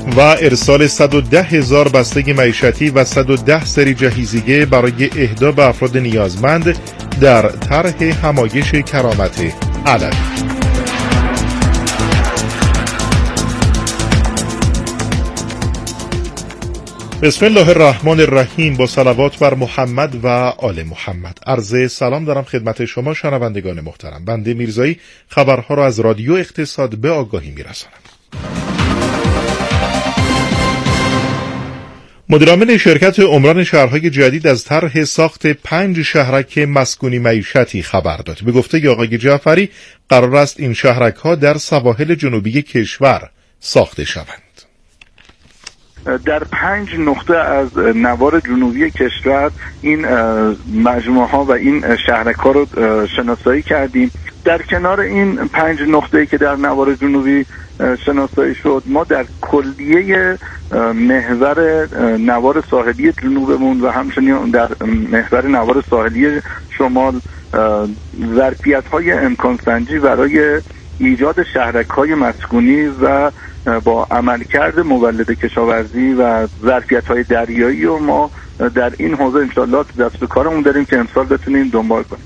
و ارسال 110,000 بسته معیشتی و 110 سری جهیزیه برای اهدا به افراد نیازمند در طرح همایش کرامت علوی. بسم الله الرحمن الرحیم. با صلوات بر محمد و آل محمد. عرض سلام دارم خدمت شما شنوندگان محترم. بنده میرزایی خبرها را از رادیو اقتصاد به آگاهی میرسانم. مدیرعامل شرکت عمران شهرهای جدید از طرح ساخت 5 شهرک مسکونی معیشتی خبر داد. به گفته آقای جعفری قرار است این شهرک‌ها در سواحل جنوبی کشور ساخته شوند. در 5 نقطه از نوار جنوبی کشور این مجموعه ها و این شهرک ها رو شناسایی کردیم. در کنار این 5 نقطه‌ای که در نوار جنوبی شناسایی شد، ما در کلیه محور نوار ساحلی جنوبمون و همچنین در محور نوار ساحلی شمال ظرفیت‌های امکان سنجی برای ایجاد شهرک‌های مسکونی و با عملکرد مولد کشاورزی و ظرفیت‌های دریایی و ما در این حوزه انشالله دست به کارمون داریم که امسال بتونیم دنبال کنیم.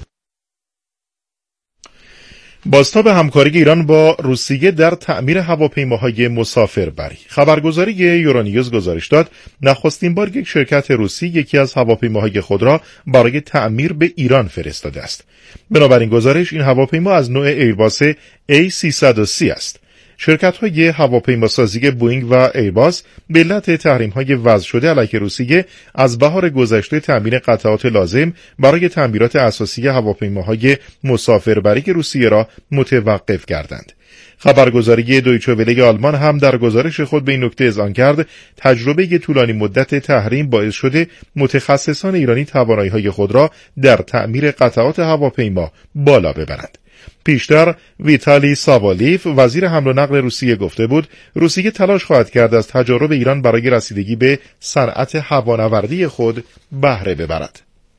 بازتاب همکاری ایران با روسیه در تعمیر هواپیماهای مسافربری. خبرگزاری یورونیوز گزارش داد نخستین بار یک شرکت روسی یکی از هواپیماهای خود را برای تعمیر به ایران فرستاده است. بنابراین گزارش این هواپیما از نوع ایرباس A330 است. شرکت‌های هواپیماسازی بوئینگ و ایرباس به علت تحریم‌های وضع شده علیه روسیه از بهار گذشته تامین قطعات لازم برای تعمیرات اساسی هواپیماهای مسافربری روسیه را متوقف کردند. خبرگزاری دویچه وله آلمان هم در گزارش خود به این نکته اذعان کرد تجربه طولانی مدت تحریم باعث شده متخصصان ایرانی توانایی‌های خود را در تعمیر قطعات هواپیما بالا ببرند. پیشتر ویتالی ساوالیف وزیر حمل و نقل روسیه گفته بود روسیه تلاش خواهد کرد از تجارب ایران برای رسیدگی به صنعت هوانوردی خود بهره ببرد.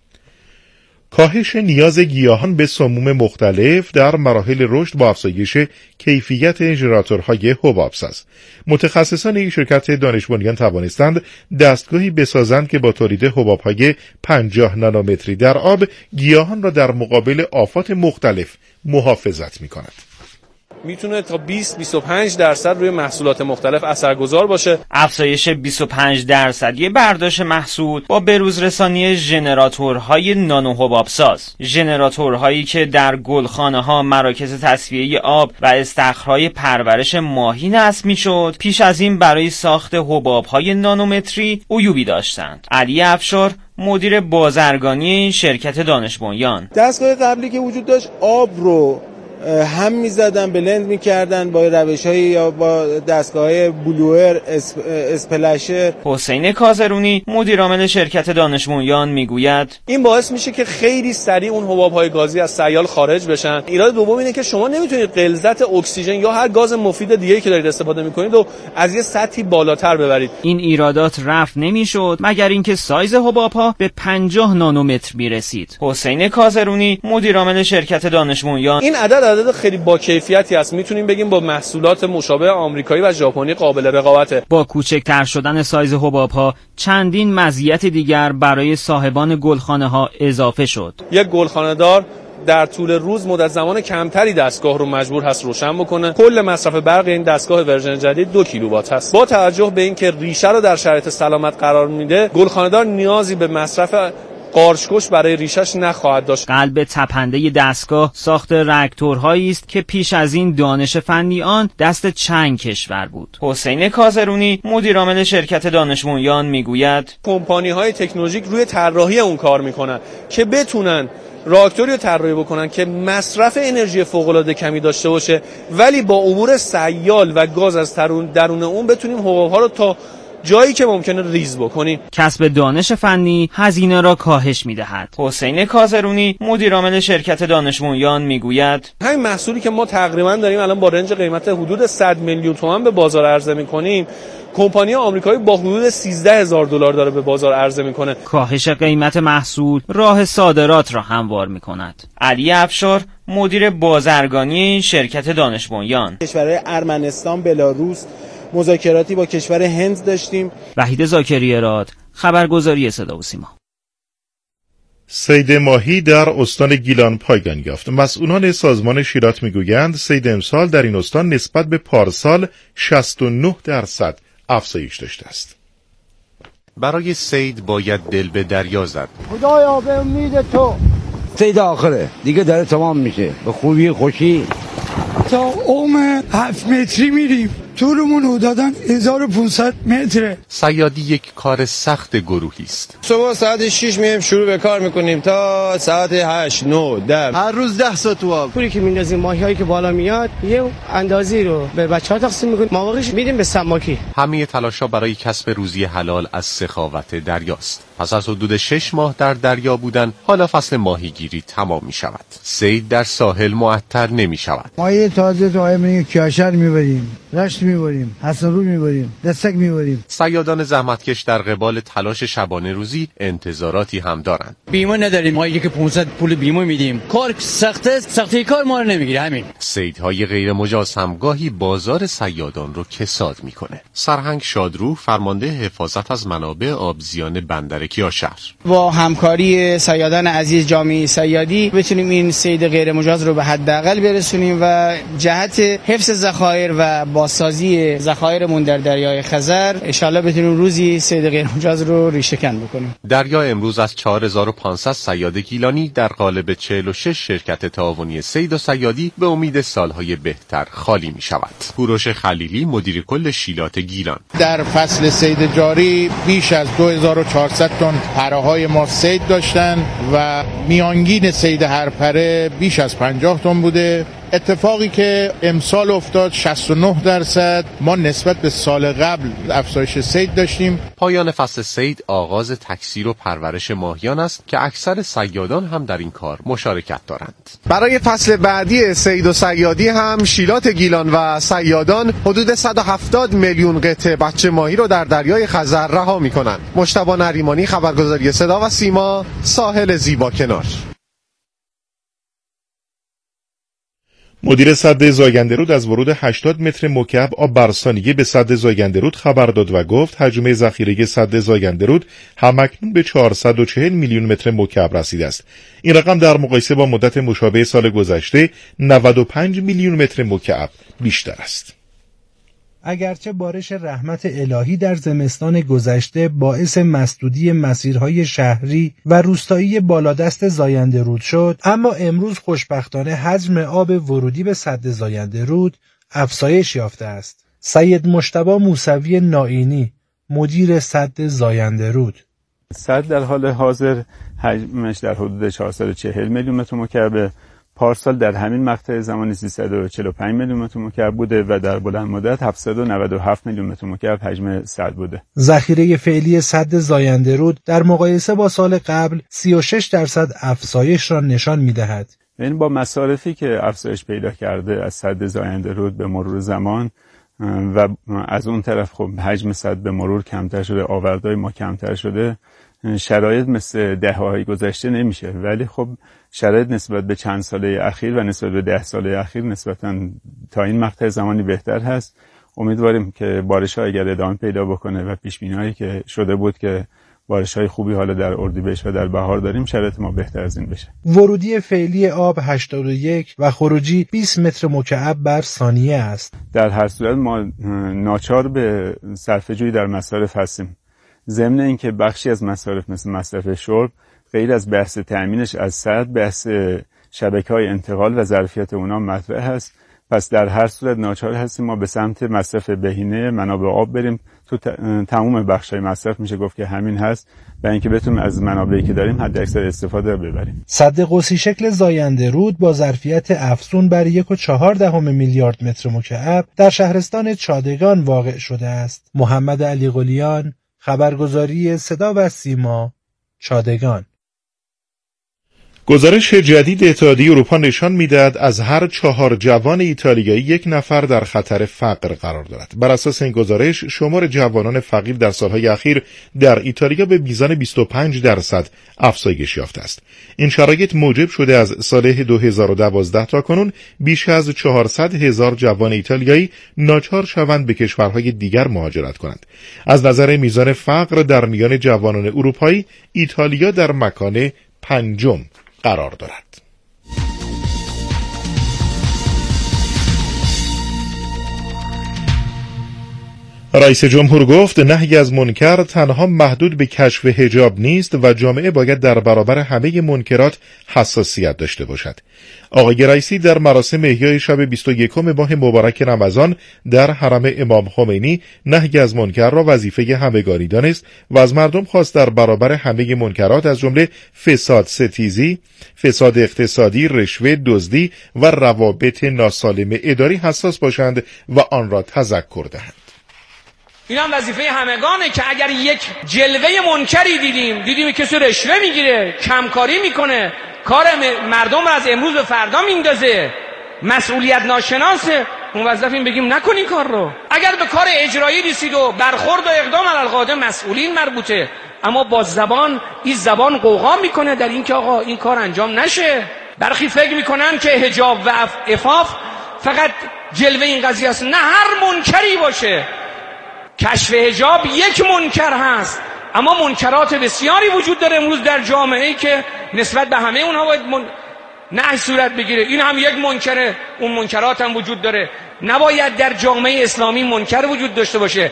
کاهش نیاز گیاهان به سموم مختلف در مراحل رشد با افزایش کیفیت ژنراتورهای حبابساز. متخصصان این شرکت دانش بنیان توانستند دستگاهی بسازند که با تولید حبابهای 50 نانومتری در آب گیاهان را در مقابل آفات مختلف محافظت می‌کند. میتونه تا 20-25% روی محصولات مختلف اثرگذار باشه. افزایش 25% برداشت محصول با بروز رسانی ژنراتورهای نانو حبابساز. ژنراتورهایی که در گلخانه‌ها، مراکز تصفیه آب و استخرهای پرورش ماهی نصب میشد، پیش از این برای ساخت حبابهای نانومتری عیوبی داشتند. علی افشار مدیر بازرگانی شرکت دانش بنیان: دستگاه قبلی که وجود داشت آب رو هم میزدن، بلند میکردن با روش‌های یا با دستگاه‌های بلوئر، اسپلشر. حسین کازرونی مدیر عامل شرکت دانش بنیان میگوید این باعث میشه که خیلی سریع اون حباب‌های گازی از سیال خارج بشن. ایراد دوم اینه که شما نمیتونید غلظت اکسیژن یا هر گاز مفید دیگه‌ای که دارید استفاده میکنید و از یه سطحی بالاتر ببرید. این ایرادات رفع نمیشد مگر اینکه سایز حباب‌ها به 50 نانومتر میرسید. حسین کازرونی مدیر عامل شرکت دانش بنیان: این عدد خیلی با کیفیتی است. میتونیم بگیم با محصولات مشابه آمریکایی و ژاپنی قابل رقابته. با کوچکتر شدن سایز حباب‌ها چندین مزیت دیگر برای صاحبان گلخانه‌ها اضافه شد. یک گلخانه‌دار در طول روز مدت زمان کمتری دستگاه رو مجبور هست روشن بکنه. کل مصرف برق این دستگاه ورژن جدید 2 کیلووات هست. با توجه به اینکه ریشه رو در شرایط سلامت قرار میده، گلخانه‌دار نیازی به مصرف قارچ‌کش برای ریشش نخواهد داشت. قلب تپنده دستگاه ساخت راکتورهایی است که پیش از این دانش فنی آن دست چند کشور بود. حسین کازرونی مدیر عامل شرکت دانش بنیان میگوید کمپانی‌های تکنولوژیک روی طراحی اون کار میکنن که بتونن راکتوری رو طراحی بکنن که مصرف انرژی فوق‌العاده کمی داشته باشه، ولی با عبور سیال و گاز از درون اون بتونیم حباب‌ها رو تا جایی که ممکنه ریز بکنیم. کسب دانش فنی هزینه را کاهش می‌دهد. حسین کازرونی مدیر عامل شرکت دانش بنیان میگوید همین محصولی که ما تقریبا داریم الان با رنج قیمت حدود 100 میلیون تومان به بازار عرضه می‌کنیم، کمپانی آمریکایی با حدود $13,000 داره به بازار عرضه میکنه. کاهش قیمت محصول راه صادرات را هموار میکند. علی افشار مدیر بازرگانی شرکت دانش بنیان: کشورهای ارمنستان، بلاروس مذاکراتی با کشور هند داشتیم. وحید زاکری‌راد، خبرگزاری صدا و سیما. صید ماهی در استان گیلان پایان یافت. مسئولان سازمان شیرات میگویند صید امسال در این استان نسبت به پارسال 69% افزایش داشته است. برای صید باید دل به دریا زد. خدایا به امید تو صید آخره دیگه داره تمام میشه، به خوبی خوشی. تا اوم 7 متری میریم، طولمون حدوداً 1500 متره. صیادی یک کار سخت گروهی است. صبح ساعت 6 میایم شروع به کار میکنیم تا ساعت 8 9 10، هر روز 10 ساعت تو آب. پولی که میندازیم ماهیایی که بالا میاد یه اندازی رو به بچه‌ها تقسیم میکنیم، مواقعش میدیم به سماکی. همه تلاش‌ها برای کسب روزی حلال از سخاوت دریاست. پس از حدود 6 ماه در دریا بودن، حالا فصل ماهیگیری تمام می شود. صید در ساحل معطل نمی شود. ماهی تازه تو آیمون کیاشر میبریم، رشت میبریم، حسنرو میبریم، دستک میبریم. صیادان زحمتکش در قبال تلاش شبانه روزی انتظاراتی هم دارند. بیمه نداریم، ماهی که 500 پول بیمه میدیم. کار سخته، سختی کار ما رو نمیگیره. همین صیدهای غیر مجاز هم گاهی بازار صیادان رو کساد میکنه. سرهنگ شادرو، فرمانده حفاظت از منابع آبزیان بندر کیاشر: با همکاری صیادان عزیز جامعه صیادی بتونیم این صید غیر مجاز رو به حداقل برسونیم و جهت حفظ ذخایر و بازسازی ذخایرمون در دریای خزر ان شاءالله بتونیم روزی صید غیر مجاز رو ریشه‌کن بکنیم. دریا امروز از 4500 صیاد گیلانی در قالب 46 شرکت تعاونی صید و صیادی به امید سالهای بهتر خالی می شود. کوروش خلیلی، مدیر کل شیلات گیلان: در فصل صید جاری بیش از 2400 تن پره‌های ما صید داشتن و میانگین صید هر پره بیش از 50 تن بوده. اتفاقی که امسال افتاد 69%، ما نسبت به سال قبل افزایش صید داشتیم. پایان فصل صید آغاز تکثیر و پرورش ماهیان است که اکثر صیادان هم در این کار مشارکت دارند. برای فصل بعدی صید و صیادی هم شیلات گیلان و صیادان حدود 170 میلیون قطعه بچه ماهی رو در دریای خزر رها می‌کنند. مجتبی نریمانی، خبرگزاری صدا و سیما، ساحل زیبا کنار. مدیر سد زاینده رود از ورود 80 متر مکعب آب بر ثانیه به سد زاینده رود خبر داد و گفت حجم ذخیره سد زاینده رود همکنون به 440 میلیون متر مکعب رسیده است. این رقم در مقایسه با مدت مشابه سال گذشته 95 میلیون متر مکعب بیشتر است. اگرچه بارش رحمت الهی در زمستان گذشته باعث مسدودی مسیرهای شهری و روستایی بالادست زاینده رود شد، اما امروز خوشبختانه حجم آب ورودی به سد زاینده رود افزایش یافته است. سید مجتبی موسوی نائینی، مدیر سد زاینده رود: سد در حال حاضر حجمش در حدود 440 میلیون متر مکعب، پارسال در همین مقطع زمانی 345 میلیون متر مکعب بوده و در بلند مدت 797 میلیون متر مکعب حجم سد بوده. ذخیره فعلی سد زاینده رود در مقایسه با سال قبل 36% افزایش را نشان می‌دهد. این با مصارفی که افزایش پیدا کرده از سد زاینده رود به مرور زمان و از اون طرف خب حجم سد به مرور کمتر شده، آوردهای ما کمتر شده، شرایط مثل دهه‌های گذشته نمیشه، ولی خب شرایط نسبت به چند ساله اخیر و نسبت به 10 ساله اخیر نسبتاً تا این مقطع زمانی بهتر هست. امیدواریم که بارش‌ها اگر ادامه پیدا بکنه و پیش‌بینی‌هایی که شده بود که بارش‌های خوبی حالا در اردیبهشت و در بهار داریم، شرایط ما بهتر از این بشه. ورودی فعلی آب 81 و خروجی 20 متر مکعب بر ثانیه است. در هر صورت ما ناچار به صرفه‌جویی در مصارف هستیم. ضمن اینکه بخشی از مصارف مثل مصرف شرب غیر از بحث تأمینش از سد، بحث شبکه‌های انتقال و ظرفیت اونا مطرح هست. پس در هر صورت ناچار هستیم ما به سمت مصرف بهینه منابع آب بریم. تو تمام بخش‌های مصرف میشه گفت که همین هست، برای اینکه بتونیم از منابعی که داریم حد اکثر استفاده رو ببریم. سد قوسی شکل زاینده رود با ظرفیت افزون بر 1.4 میلیارد متر مکعب در شهرستان چادگان واقع شده است. محمد علی قلیان، خبرگزاری صدا و سیما، چادگان. گزارش جدید اتحادیه اروپا نشان می‌دهد از هر 4 جوان ایتالیایی 1 نفر در خطر فقر قرار دارد. بر اساس این گزارش شمار جوانان فقیر در سالهای اخیر در ایتالیا به میزان 25% افزایش یافته است. این شرایط موجب شده از سال 2012 تا کنون بیش از 400,000 جوان ایتالیایی ناچار شوند به کشورهای دیگر مهاجرت کنند. از نظر میزان فقر در میان جوانان اروپایی، ایتالیا در مکان 5م قرار دارد. رئیس جمهور گفت نهی از منکر تنها محدود به کشف حجاب نیست و جامعه باید در برابر همه منکرات حساسیت داشته باشد. آقای رئیسی در مراسم احیای شب 21 ماه مبارک رمضان در حرم امام خمینی نهی از منکر را وظیفه همگانی دانست و از مردم خواست در برابر همه منکرات از جمله فساد ستیزی، فساد اقتصادی، رشوه، دزدی و روابط ناسالم اداری حساس باشند و آن را تذکر دهند. این هم وظیفه همگانه که اگر یک جلوه منکری دیدیم کسی رشوه میگیره، کمکاری میکنه، کار مردم را از امروز به فردا میندازه، مسئولیت ناشناسه، موظفیم بگیم نکن این کار رو. اگر به کار اجرایی رسید و برخورد و اقدام علی القاعده مسئولین مربوطه، اما با زبان قوقا میکنه در این که آقا این کار انجام نشه. برخی فکر میکنن که حجاب و عفاف فقط جلوه این قضیه است. نه، هر منکری باشه. کشف حجاب یک منکر هست، اما منکرات بسیاری وجود داره امروز در جامعه‌ای که نسبت به همه اونها باید نهی صورت بگیره. این هم یک منکره، اون منکرات هم وجود داره. نباید در جامعه اسلامی منکر وجود داشته باشه.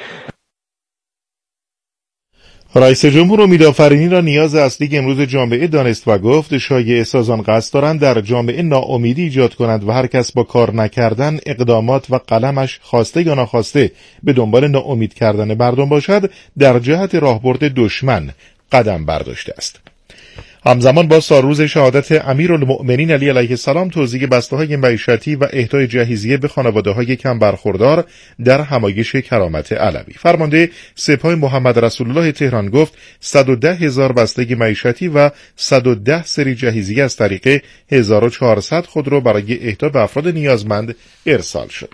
رئیس جمهور امیدآفرینی را نیاز اصلی امروز جامعه دانست و گفت شایعه سازان قصد دارند در جامعه ناامیدی ایجاد کنند و هر کس با کار نکردن اقدامات و قلمش خواسته یا ناخواسته به دنبال ناامید کردن مردم باشد در جهت راهبرد دشمن قدم برداشته است. همزمان با سالروز شهادت امیرالمؤمنین علی علیه السلام توزیع بسته‌های معیشتی و اهدای جهیزیه به خانواده‌های کم برخوردار در همایش کرامت علوی، فرمانده سپاه محمد رسول الله تهران گفت 110,000 بسته معیشتی و 110 سری جهیزیه از طریق 1400 خودرو برای اهدا به افراد نیازمند ارسال شد.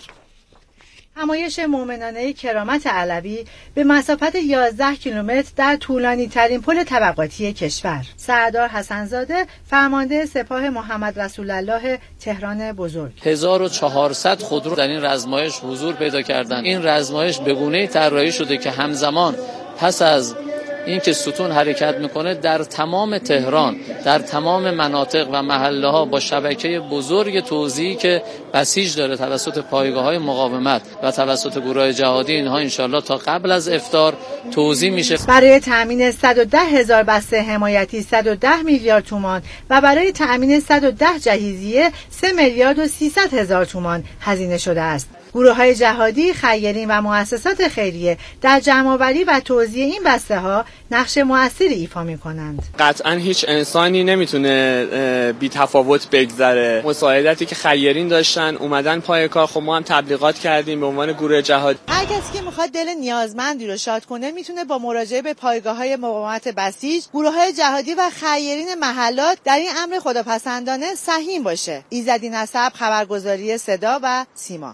همایش مومنانه کرامت علوی به مسافت 11 کیلومتر در طولانی ترین پل طبقاتی کشور. سردار حسنزاده فرمانده سپاه محمد رسول الله تهران بزرگ 1400 خودرو در این رزمایش حضور پیدا کردند. این رزمایش به گونه‌ای طراحی شده که همزمان پس از این که ستون حرکت میکنه در تمام تهران، در تمام مناطق و محله ها با شبکه بزرگ توزیعی که بسیج داره توسط پایگاه های مقاومت و توسط گروه جهادی، اینها انشالله تا قبل از افطار توزیع میشه. برای تأمین 110,000 بسته حمایتی 110 میلیارد تومان و برای تأمین 110 جهیزیه 3 میلیارد و 300,000 تومان هزینه شده است. گروه‌های جهادی، خیرین و مؤسسات خیریه در جمع‌آوری و توزیع این بسته‌ها نقش مؤثری ایفا می‌کنند. قطعاً هیچ انسانی نمیتونه بی تفاوت بگذره. مساعدتی که خیرین داشتن اومدن پای کار، خب ما هم تبلیغات کردیم به عنوان گروه جهادی. هر کسی که می‌خواد دل نیازمندی رو شاد کنه میتونه با مراجعه به پایگاه‌های مقاومت بسیج، گروه‌های جهادی و خیرین محلات در این امر خداپسندانه سهیم باشه. ایزدی نسب، خبرگزاری صدا و سیما.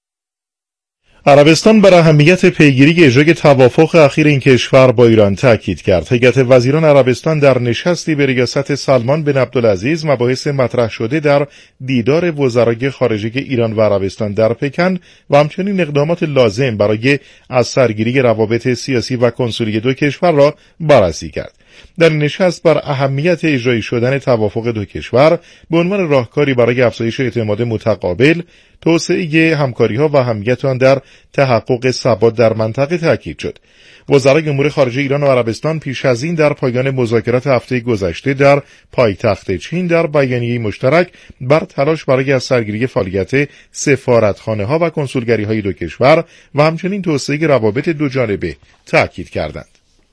عربستان بر اهمیت پیگیری اجرای توافق اخیر این کشور با ایران تاکید کرد. هیئت وزیران عربستان در نشستی به ریاست سلمان بن عبدالعزیز مباحث مطرح شده در دیدار وزرای خارجه ایران و عربستان در پکن و همچنین اقدامات لازم برای از سرگیری روابط سیاسی و کنسولی دو کشور را بررسی کرد. در نشست بر اهمیت اجرایی شدن توافق دو کشور به عنوان راهکاری برای افزایش اعتماد متقابل، توسعه همکاری‌ها و اهمیت آن در تحقق ثبات در منطقه تاکید شد. وزرای امور خارجه ایران و عربستان پیش از این در پایان مذاکرات هفته گذشته در پایتخت چین در بیانیه مشترک بر تلاش برای از سرگیری فعالیت سفارتخانه‌ها و کنسولگری‌های دو کشور و همچنین توسعه روابط دو جانبه تاکید کردند.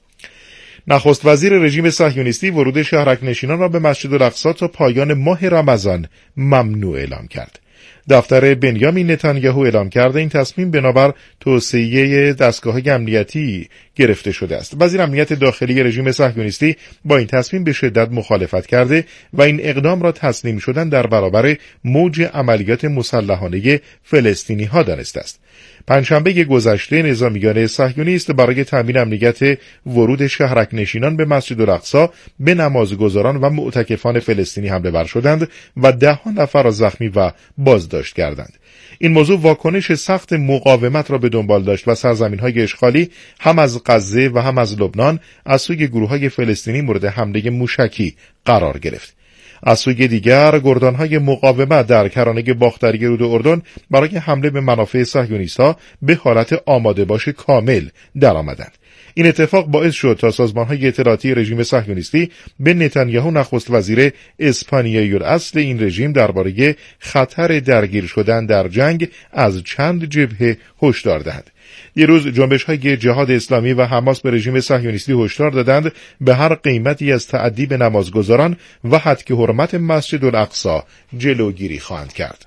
نخست وزیر رژیم صهیونیستی ورود شهرک نشینان را به مسجد الاقصی تا پایان ماه رمضان ممنوع اعلام کرد. دفتر بنیامین نتانیاهو اعلام کرده این تصمیم بنابر توسعه دستگاه‌های امنیتی گرفته شده است. وزیر امنیت داخلی رژیم صهیونیستی با این تصمیم به شدت مخالفت کرده و این اقدام را تسلیم شدن در برابر موج عملیات مسلحانه فلسطینی‌ها دانسته است. پنجشنبه گذشته نظامیان صهیونیست برای تامین امنیت ورود شهرک نشینان به مسجد الاقصی به نمازگزاران و معتکفان فلسطینی حمله ور شدند و 10 نفر را زخمی و بازداشت کردند. این موضوع واکنش سخت مقاومت را به دنبال داشت و سرزمین‌های اشغالی هم از غزه و هم از لبنان از سوی گروه‌های فلسطینی مورد حمله موشکی قرار گرفت. از سوی دیگر گردانهای مقاومت در کرانه باختری رود اردن برای حمله به منافع صهیونیست‌ها به حالت آماده باش کامل درآمدند. این اتفاق باعث شد تا سازمان‌های اطلاعاتی رژیم صهیونیستی به نتانیاهو نخست وزیر اسپانیایی الاصل این رژیم درباره خطر درگیر شدن در جنگ از چند جبهه هشدار دهند. دیروز جنبش‌های جهاد اسلامی و حماس به رژیم صهیونیستی هشدار دادند به هر قیمتی از تعدی به نمازگزاران و هتک حرمت مسجد الاقصی جلوگیری خواهند کرد.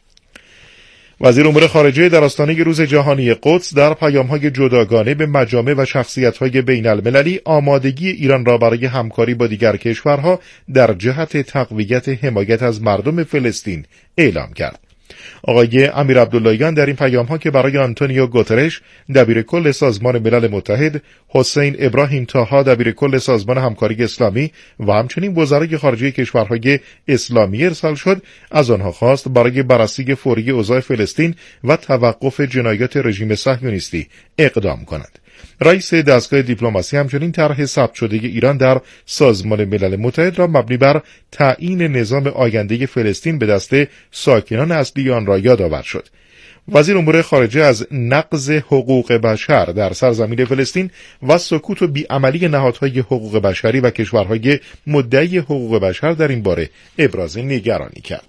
وزیر امور خارجه در آستانه روز جهانی قدس در پیام‌های جداگانه به مجامع و شخصیت‌های بین‌المللی آمادگی ایران را برای همکاری با دیگر کشورها در جهت تقویت حمایت از مردم فلسطین اعلام کرد. آقای امیر عبداللهیان در این پیام‌ها که برای آنتونیو گوترش دبیر کل سازمان ملل متحد، حسین ابراهیم طاها دبیر کل سازمان همکاری اسلامی و همچنین وزرای خارجه کشورهای اسلامی ارسال شد، از آنها خواست برای بررسی فوری اوضاع فلسطین و توقف جنایات رژیم صهیونیستی اقدام کنند. رئیس دستگاه دیپلماسی همچنین طرح ثبت شده ایران در سازمان ملل متحد را مبنی بر تعیین نظام آینده فلسطین به دست ساکنان اصلی آن را یادآور شد. وزیر امور خارجه از نقض حقوق بشر در سرزمین فلسطین و سکوت و بیعملی نهادهای حقوق بشری و کشورهای مدعی حقوق بشر در این باره ابراز نگرانی کرد.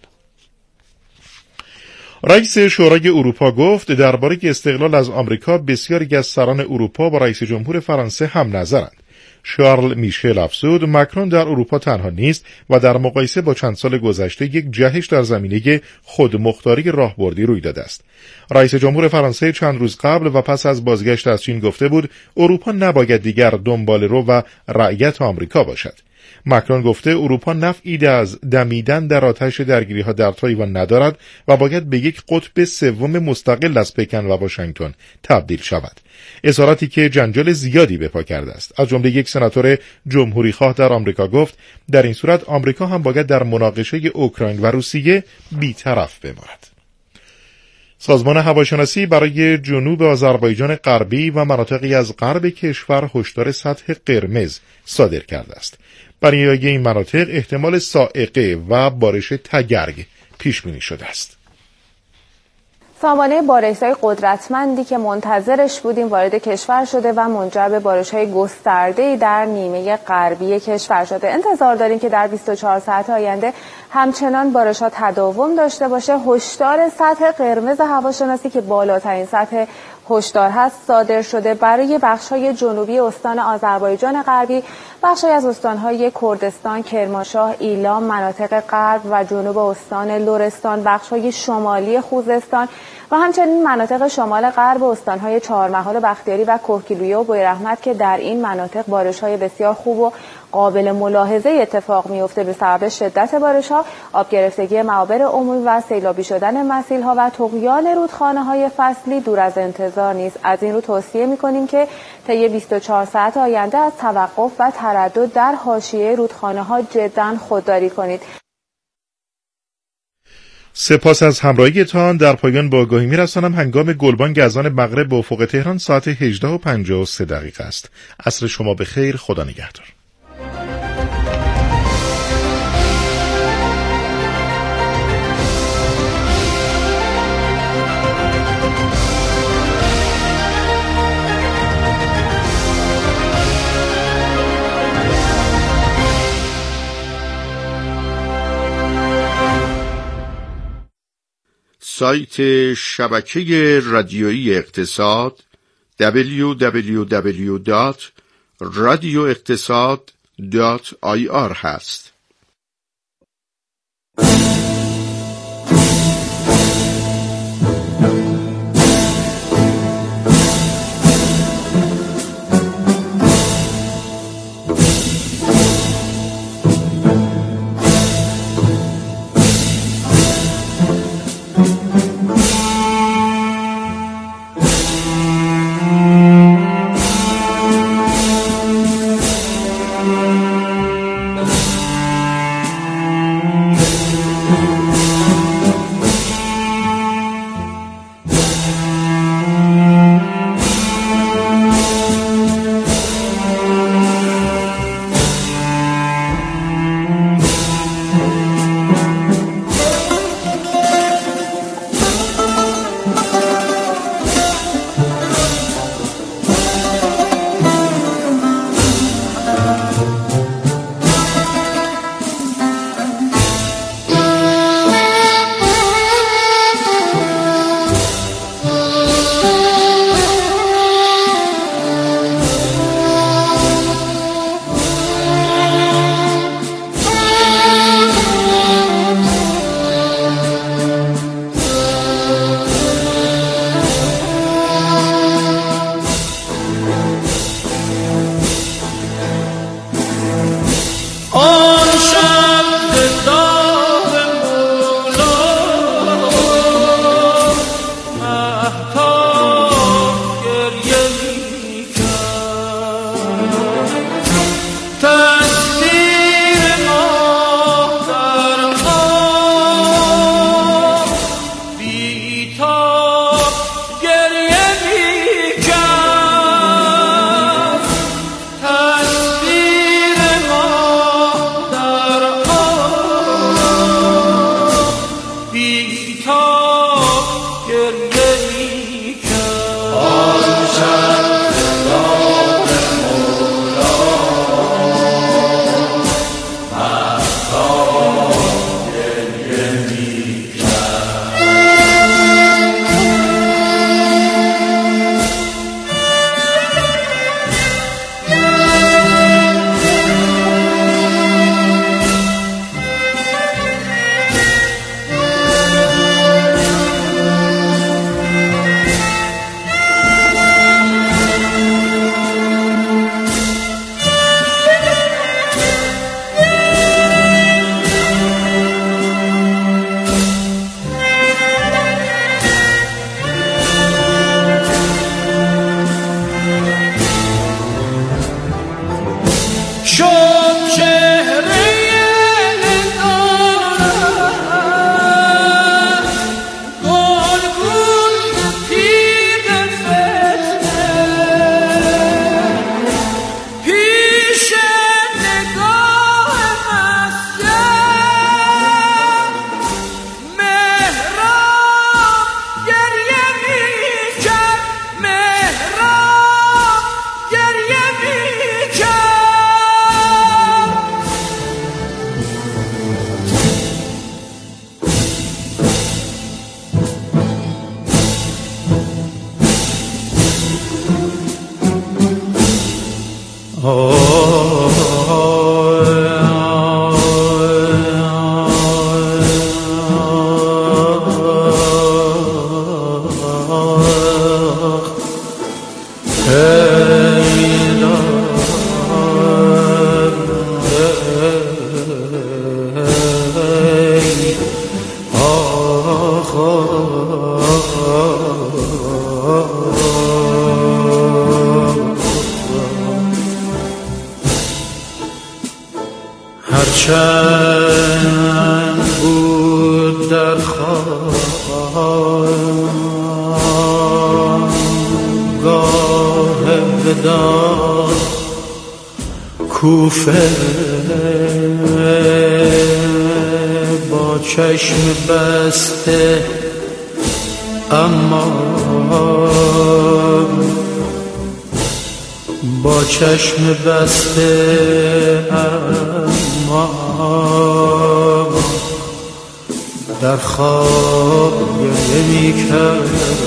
رئیس شورای اروپا گفت درباره استقلال از آمریکا بسیاری از سران اروپا با رئیس جمهور فرانسه هم نظرند. شارل میشل افزود ماکرون در اروپا تنها نیست و در مقایسه با چند سال گذشته یک جهش در زمینه خودمختاری راهبردی روی داده است. رئیس جمهور فرانسه چند روز قبل و پس از بازگشت از چین گفته بود اروپا نباید دیگر دنباله‌رو و رعیت آمریکا باشد. ماکرون گفته اروپا نفعی از دمیدن در آتش درگیری‌ها در تایوان ندارد و باید به یک قطب سوم مستقل از پکن و واشنگتن تبدیل شود. اظهاراتی که جنجال زیادی به پا کرده است. از جمله یک سناتور جمهوری‌خواه در آمریکا گفت در این صورت آمریکا هم باید در مناقشه اوکراین و روسیه بی‌طرف بماند. سازمان هواشناسی برای جنوب آذربایجان غربی و مناطقی از غرب کشور هشدار سطح قرمز صادر کرده است. برای این مناطق احتمال صاعقه و بارش تگرگ پیش بینی شده است. سامانه بارش‌های قدرتمندی که منتظرش بودیم وارد کشور شده و منجر به بارش‌های گسترده‌ای در نیمه غربی کشور شده. انتظار داریم که در 24 ساعت آینده همچنان بارش‌ها تداوم داشته باشه. هشدار سطح قرمز هواشناسی که بالاترین سطح هشدار هست صادر شده برای بخش‌های جنوبی استان آذربایجان غربی، بخش‌های از استان‌های کردستان، کرمانشاه، ایلام، مناطق غرب و جنوب استان لرستان، بخش‌های شمالی خوزستان و همچنین مناطق شمال غرب استان‌های چهارمحال، بختیاری و کهگیلویه و بویراحمد که در این مناطق بارش‌های بسیار خوب و قابل ملاحظه اتفاق میفته به سبب شدت بارش‌ها، آب گرفتگی معابر عمومی و سیلابی شدن مسیل‌ها و طغیان رودخانه‌های فصلی دور از انتظار نیست. از این رو توصیه می‌کنیم که طی 24 ساعت آینده از توقف و تردد در حاشیه رودخانه‌ها جداً خودداری کنید. سپاس از همراهیتان. در پایان با آگاهی می‌رسانم هنگام گلبانگ اذان مغرب به افق تهران ساعت 18:53 است. عصر شما بخیر. خدا نگهدار. سایت شبکه رادیویی اقتصاد www.radioeqtasad.ir هست. هرچند بود در خوابگاه وداع کوفه با چشم بسته، اما با چشم بسته، اما در خواب گریه می‌کرد.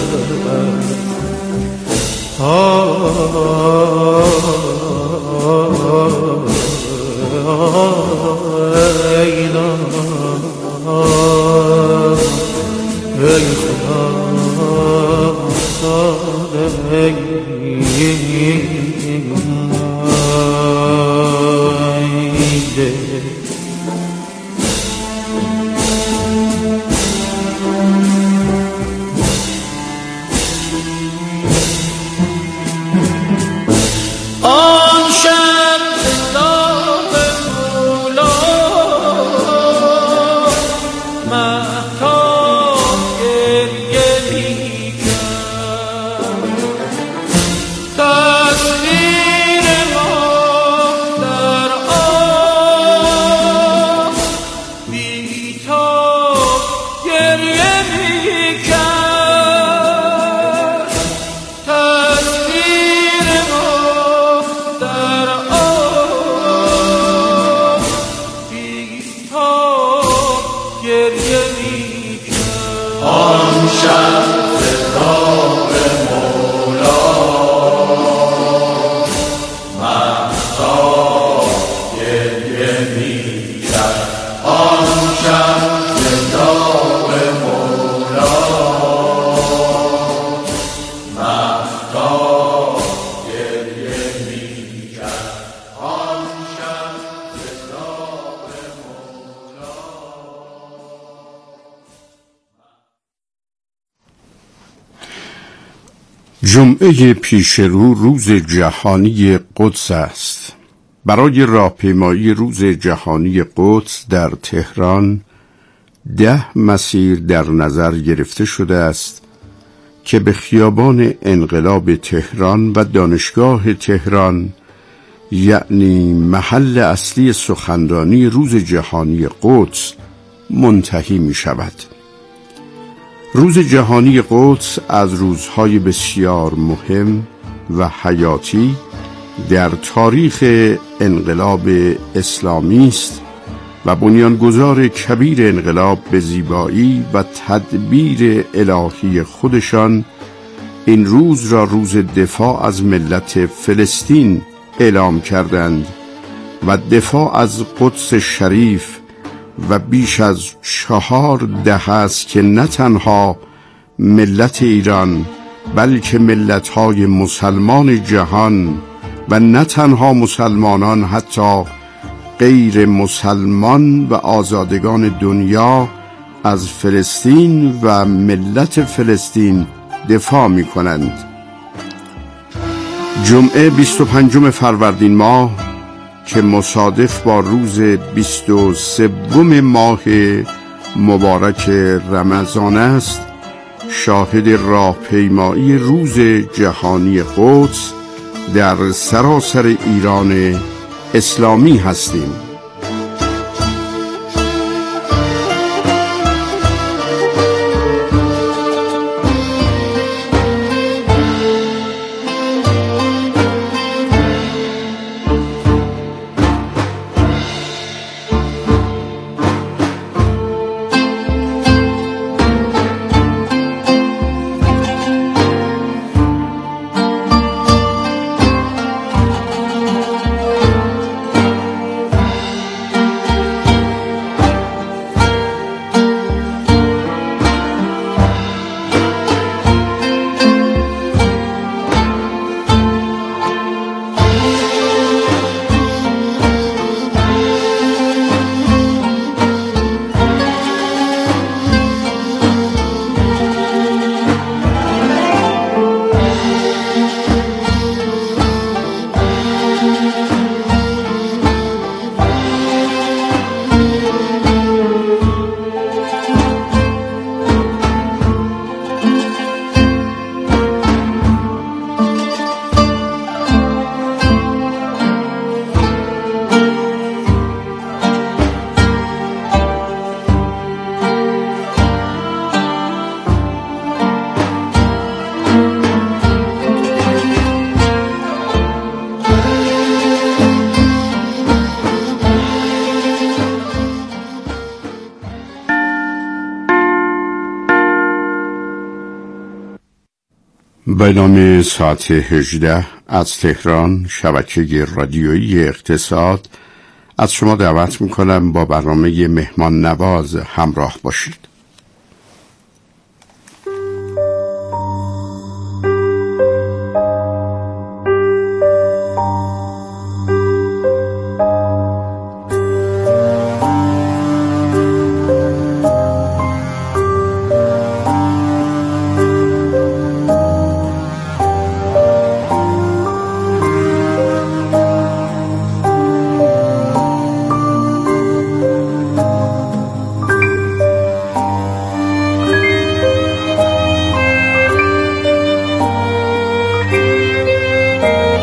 ای خدا، جمعه پیشرو روز جهانی قدس است. برای راهپیمایی روز جهانی قدس در تهران 10 مسیر در نظر گرفته شده است که به خیابان انقلاب تهران و دانشگاه تهران، یعنی محل اصلی سخنرانی روز جهانی قدس، منتهی می شود. روز جهانی قدس از روزهای بسیار مهم و حیاتی در تاریخ انقلاب اسلامی است و بنیانگذار کبیر انقلاب به زیبایی و تدبیر الهی خودشان این روز را روز دفاع از ملت فلسطین اعلام کردند و دفاع از قدس شریف و بیش از 4 دهه است که نه تنها ملت ایران بلکه ملت‌های مسلمان جهان و نه تنها مسلمانان، حتی غیر مسلمان و آزادگان دنیا از فلسطین و ملت فلسطین دفاع می کنند. جمعه 25 فروردین ماه که مصادف با روز 23 ماه مبارک رمضان است، شاهد راهپیمایی روز جهانی قدس در سراسر ایران اسلامی هستیم. به نام ساعت 18 از تهران شبکه رادیویی اقتصاد از شما دعوت میکنم با برنامه مهمان نواز همراه باشید.